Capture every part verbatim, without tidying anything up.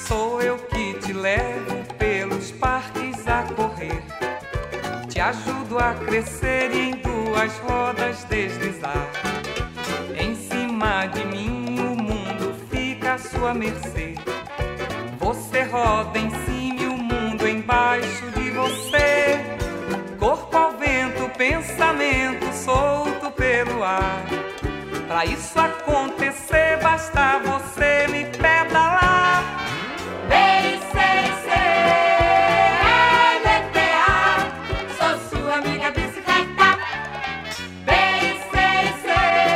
Sou eu que te levo pelos parques a correr, te ajudo a crescer e em duas rodas deslizar. Em cima de mim o mundo fica à sua mercê. Você roda em cima e o mundo embaixo de você. Corpo ao vento, pensamento solto pelo ar. Pra isso acontecer basta você me pedalar. B C C L T A, sou sua amiga bicicleta. B C C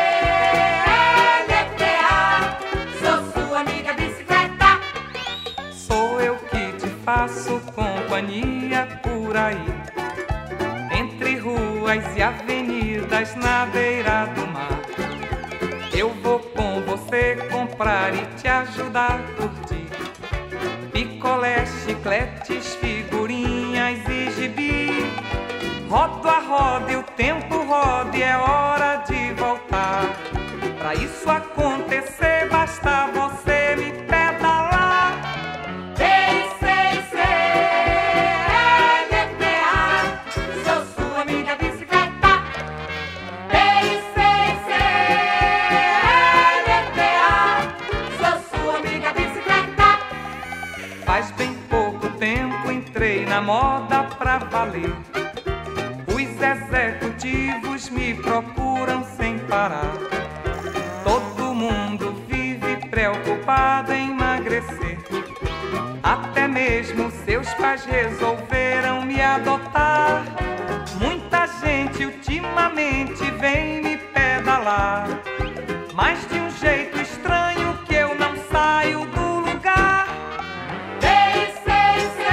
L T A, sou sua amiga bicicleta. Sou eu que te faço companhia por aí, entre ruas e avenidas na beira do mar. Eu vou com você comprar e te ajudar a curtir picolé, chicletes, figurinhas e gibi. Rodo a roda e o tempo roda e é hora de voltar. Pra isso acontecer basta você me pedalar. B C C L T A, sou sua amiga bicicleta. B C C L T A, sou sua amiga bicicleta. Faz bem pouco tempo entrei na moda pra valer. Os executivos me procuram sem parar. Todo mundo vive preocupado em emagrecer. Até mesmo seus pais resolveram me adotar. Muita gente ultimamente vem me pedalar, mas de um jeito estranho que eu não saio do lugar. B C C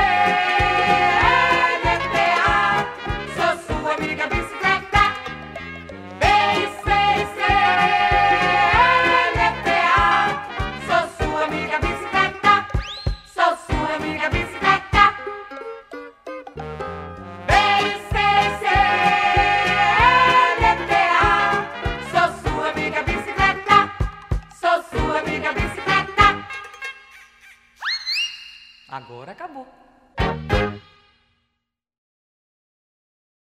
L T A, sou sua amiga bicicleta. B C C L T A, sou sua amiga bicicleta. Sou sua amiga bicicleta. B C C L T A, sou sua amiga bicicleta. Sou sua amiga bicicleta. Agora acabou.